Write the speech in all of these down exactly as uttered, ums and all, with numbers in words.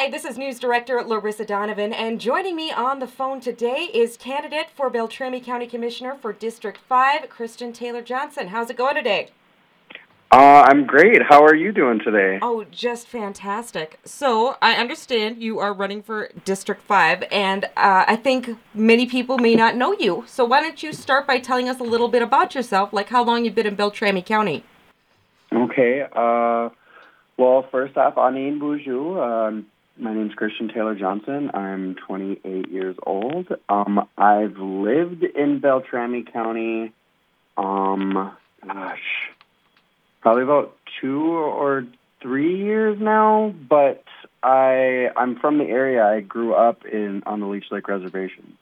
Hi, this is News Director Larissa Donovan, and joining me on the phone today is candidate for Beltrami County Commissioner for District five, Christian Taylor Johnson. How's it going today? Uh, I'm great. How are you doing today? Oh, just fantastic. So, I understand you are running for District five, and uh, I think many people may not know you. So, why don't you start by telling us a little bit about yourself, like how long you've been in Beltrami County? Okay. Uh, well, first off, Anine Boujou. Um, my name's Christian Taylor Johnson. I'm twenty-eight years old. Um, I've lived in Beltrami County, um, gosh, probably about two or three years now. But I I'm from the area. I grew up in on the Leech Lake Reservation.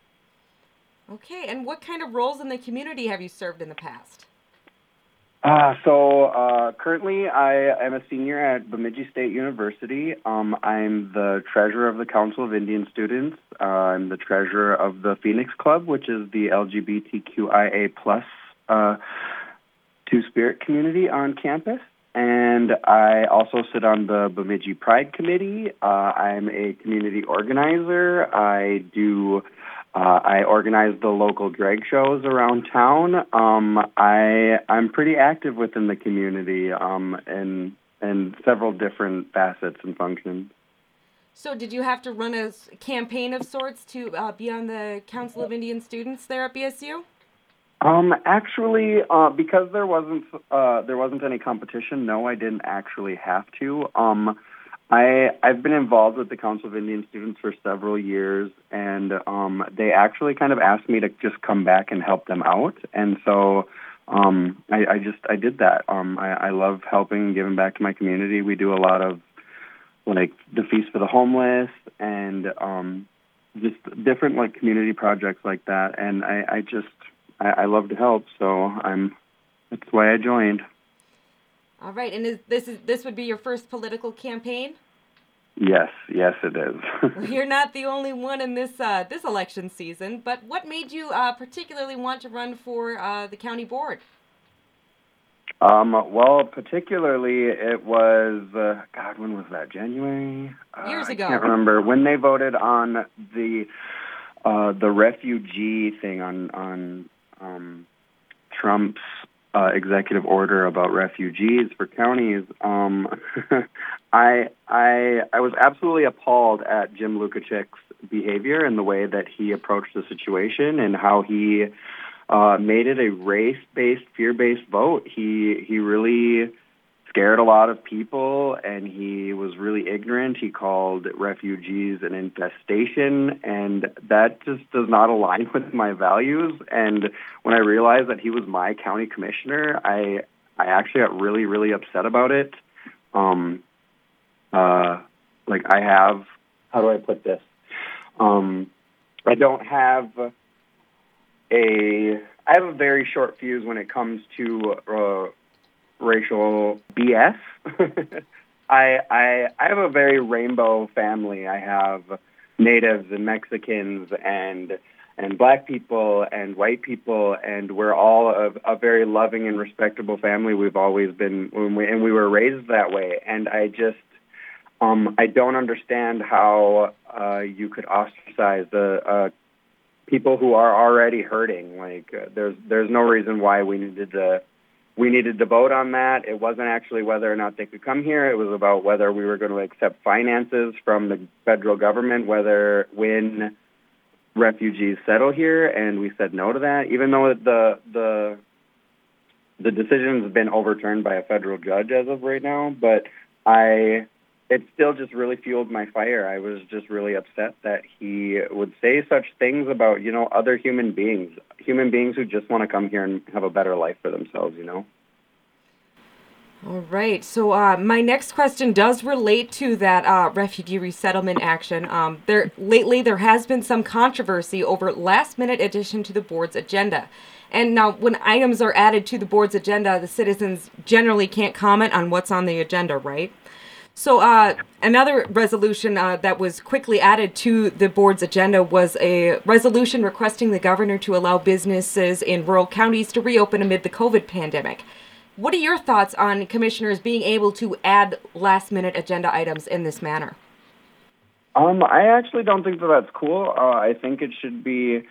Okay, and what kind of roles in the community have you served in the past? Uh, so uh, currently I am a senior at Bemidji State University. Um, I'm the treasurer of the Council of Indian Students. Uh, I'm the treasurer of the Phoenix Club, which is the L G B T Q I A plus uh, Two-Spirit community on campus. And I also sit on the Bemidji Pride Committee. Uh, I'm a community organizer. I do... Uh, I organize the local drag shows around town. Um, I I'm pretty active within the community um, in in several different facets and functions. So did you have to run a s- campaign of sorts to uh, be on the Council of Indian Students there at B S U? Um, actually, uh, because there wasn't uh, there wasn't any competition. No, I didn't actually have to. Um, I, I've been involved with the Council of Indian Students for several years, and um, they actually kind of asked me to just come back and help them out, and so um, I, I just I did that. Um, I, I love helping and giving back to my community. We do a lot of like the Feast for the Homeless and um, just different like community projects like that, and I, I just I, I love to help, so I'm that's why I joined. All right, and is, this is this would be your first political campaign? Yes, yes, it is. Well, you're not the only one in this uh, this election season, but what made you uh, particularly want to run for uh, the county board? Um, well, particularly it was, uh, God, when was that? January? Uh, Years I ago. can't remember. When they voted on the uh, the refugee thing on, on um, Trump's uh, executive order about refugees for counties, um, I, I, I was absolutely appalled at Jim Lukaszyk's behavior and the way that he approached the situation and how he Uh, made it a race-based, fear-based vote. He he really scared a lot of people, and he was really ignorant. He called refugees an infestation, and that just does not align with my values. And when I realized that he was my county commissioner, I I actually got really, really upset about it. Um, uh, like I have, how do I put this? Um, I don't have a I have a very short fuse when it comes to uh, racial B S. I, I I have a very rainbow family. I have natives and Mexicans and and black people and white people, and we're all a, a very loving and respectable family. We've always been, when we, and we were raised that way. And I just um, I don't understand how uh, you could ostracize a, a people who are already hurting. Like uh, there's there's no reason why we needed to we needed to vote on that. It wasn't actually whether or not they could come here. It was about whether we were going to accept finances from the federal government, whether when refugees settle here, and we said no to that, even though the the the decision has been overturned by a federal judge as of right now. But I. It still just really fueled my fire. I was just really upset that he would say such things about, you know, other human beings, human beings who just want to come here and have a better life for themselves, you know. All right. So uh, my next question does relate to that uh, refugee resettlement action. Um, there lately there has been some controversy over last-minute addition to the board's agenda. And now when items are added to the board's agenda, the citizens generally can't comment on what's on the agenda, right? So uh, another resolution uh, that was quickly added to the board's agenda was a resolution requesting the governor to allow businesses in rural counties to reopen amid the COVID pandemic. What are your thoughts on commissioners being able to add last-minute agenda items in this manner? Um, I actually don't think that that's cool. Uh, I think it should be.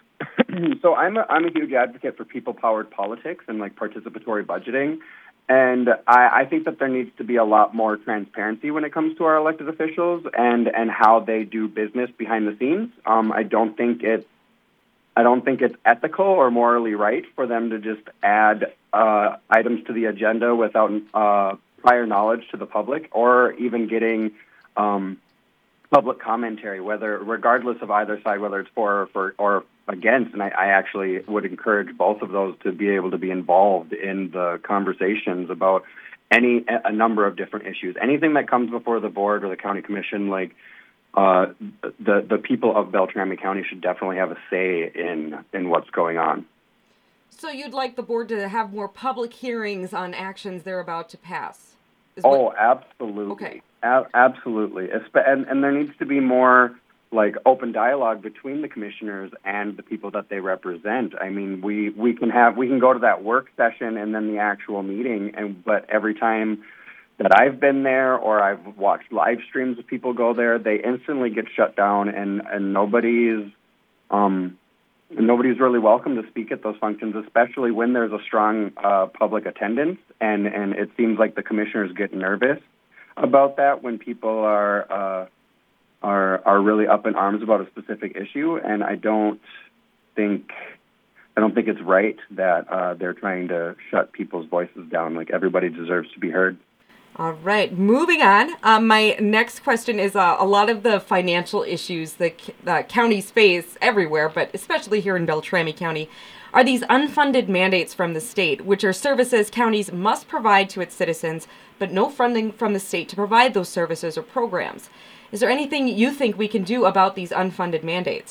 so I'm a, I'm a huge advocate for people-powered politics and like participatory budgeting, and I, I think that there needs to be a lot more transparency when it comes to our elected officials and and how they do business behind the scenes. Um, I don't think it. I don't think it's ethical or morally right for them to just add uh, items to the agenda without uh, prior knowledge to the public or even getting um, public commentary, whether regardless of either side, whether it's for or, for, or against. And I, I actually would encourage both of those to be able to be involved in the conversations about any a number of different issues. Anything that comes before the board or the county commission, like Uh, the the people of Beltrami County should definitely have a say in in what's going on. So you'd like the board to have more public hearings on actions they're about to pass? Is Oh, what... absolutely. Okay. A- absolutely. And, and there needs to be more like open dialogue between the commissioners and the people that they represent. I mean, we, we can have we can go to that work session and then the actual meeting, and but every time that I've been there or I've watched live streams of people go there, they instantly get shut down, and, and nobody's um, nobody's really welcome to speak at those functions, especially when there's a strong uh, public attendance, and, and it seems like the commissioners get nervous about that when people are uh, are are really up in arms about a specific issue, and I don't think I don't think it's right that uh, they're trying to shut people's voices down. Like, everybody deserves to be heard. All right, moving on. Uh, my next question is uh, a lot of the financial issues that uh, counties face everywhere, but especially here in Beltrami County, are these unfunded mandates from the state, which are services counties must provide to its citizens, but no funding from the state to provide those services or programs. Is there anything you think we can do about these unfunded mandates?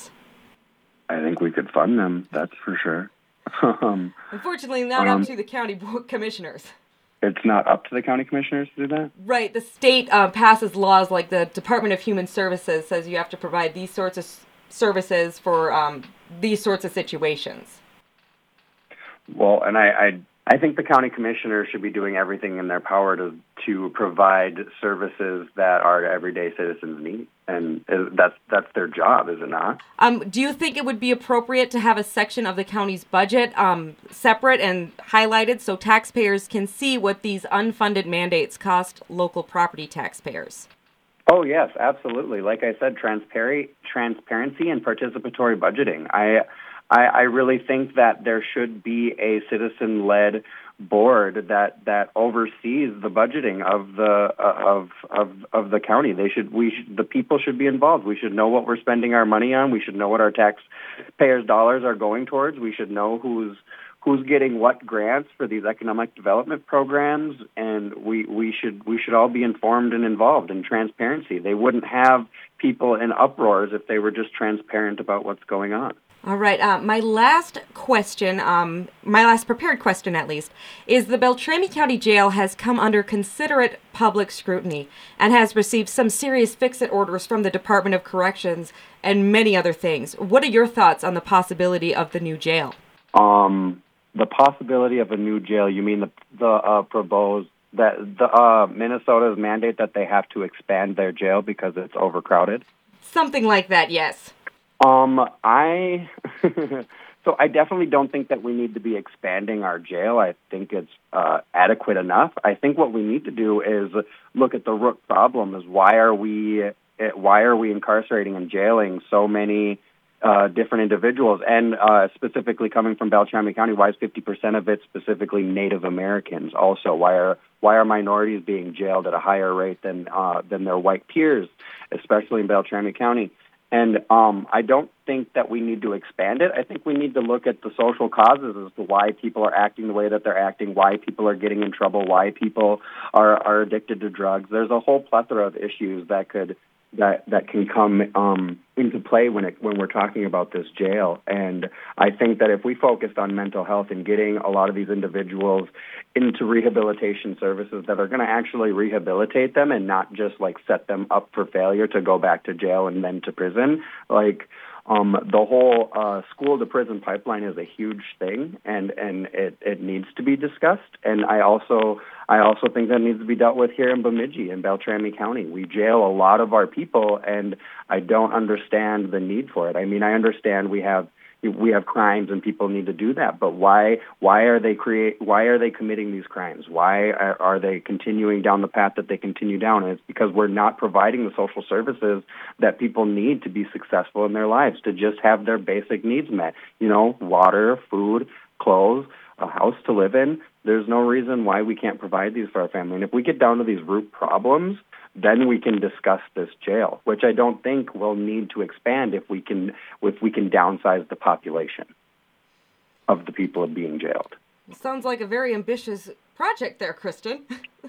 I think we could fund them, that's for sure. um, Unfortunately, not um, up to the county commissioners. It's not up to the county commissioners to do that? Right. The state uh, passes laws like the Department of Human Services says you have to provide these sorts of s- services for um, these sorts of situations. Well, and I, I I think the county commissioners should be doing everything in their power to to provide services that our everyday citizens need, and that's that's their job, is it not? Um, do you think it would be appropriate to have a section of the county's budget um, separate and highlighted so taxpayers can see what these unfunded mandates cost local property taxpayers? Oh, yes, absolutely. Like I said, transparency, transparency and participatory budgeting. I, I, I really think that there should be a citizen-led board that, that oversees the budgeting of the uh, of of of the county. They should we should, the people should be involved. We should know what we're spending our money on. We should know what our taxpayers' dollars are going towards. We should know who's who's getting what grants for these economic development programs, and we, we should we should all be informed and involved in transparency. They wouldn't have people in uproars if they were just transparent about what's going on. All right. Uh, my last question, um, my last prepared question at least, is the Beltrami County Jail has come under considerate public scrutiny and has received some serious fix-it orders from the Department of Corrections and many other things. What are your thoughts on the possibility of the new jail? Um, the possibility of a new jail, you mean the, the uh, proposed, that the uh, Minnesota's mandate that they have to expand their jail because it's overcrowded? Something like that, yes. Um, I so I definitely don't think that we need to be expanding our jail. I think it's uh, adequate enough. I think what we need to do is look at the root problem: is why are we why are we incarcerating and jailing so many uh, different individuals? And uh, specifically coming from Beltrami County, why is fifty percent of it specifically Native Americans? Also, why are why are minorities being jailed at a higher rate than uh, than their white peers, especially in Beltrami County? And um, I don't think that we need to expand it. I think we need to look at the social causes as to why people are acting the way that they're acting, why people are getting in trouble, why people are, are addicted to drugs. There's a whole plethora of issues that could that that can come um, into play when it when we're talking about this jail. And I think that if we focused on mental health and getting a lot of these individuals into rehabilitation services that are going to actually rehabilitate them and not just like set them up for failure to go back to jail and then to prison, like Um, the whole uh, school to prison pipeline is a huge thing, and, and it, it needs to be discussed. And I also I also think that needs to be dealt with here in Bemidji in Beltrami County. We jail a lot of our people, and I don't understand the need for it. I mean, I understand we have we have crimes and people need to do that, but why why are they create why are they committing these crimes? Why are, are they continuing down the path that they continue down? And it's because we're not providing the social services that people need to be successful in their lives, to just have their basic needs met. You know, water, food, clothes, a house to live in. There's no reason why we can't provide these for our family. And if we get down to these root problems, then we can discuss this jail, which I don't think will need to expand if we can if we can downsize the population of the people being jailed. Sounds like a very ambitious project there, Kristen.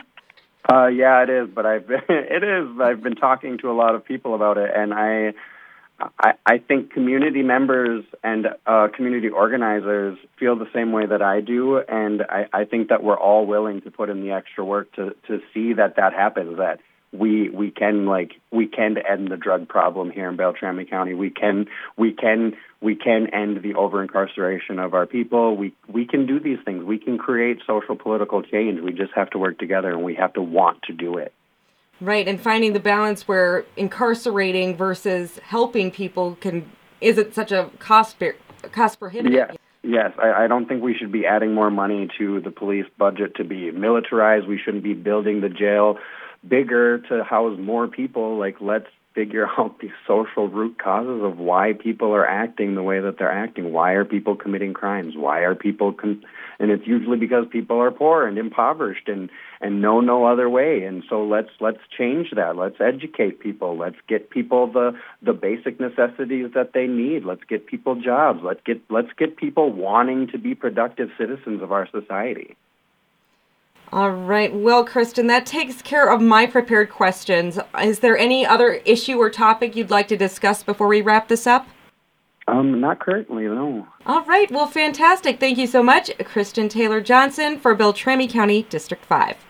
uh, yeah, it is, but I've been, it is. I've been talking to a lot of people about it, and I I, I think community members and uh, community organizers feel the same way that I do, and I, I think that we're all willing to put in the extra work to to see that that happens. That we we can like we can end the drug problem here in Beltrami County. We can we can we can end the over incarceration of our people. We we can do these things. We can create social political change. We just have to work together, and we have to want to do it. Right, and finding the balance where incarcerating versus helping people can isn't such a cost cost prohibitive. Yes, yes. I, I don't think we should be adding more money to the police budget to be militarized. We shouldn't be building the jail bigger to house more people. Like, let's figure out the social root causes of why people are acting the way that they're acting. Why are people committing crimes? Why are people con- and it's usually because people are poor and impoverished and, and know no other way. And so let's let's change that. Let's educate people. Let's get people the the basic necessities that they need. Let's get people jobs. Let's get let's get people wanting to be productive citizens of our society. All right. Well, Kristen, that takes care of my prepared questions. Is there any other issue or topic you'd like to discuss before we wrap this up? Um, not currently, no. All right. Well, fantastic. Thank you so much, Kristen Taylor Johnson for Beltrami County District five.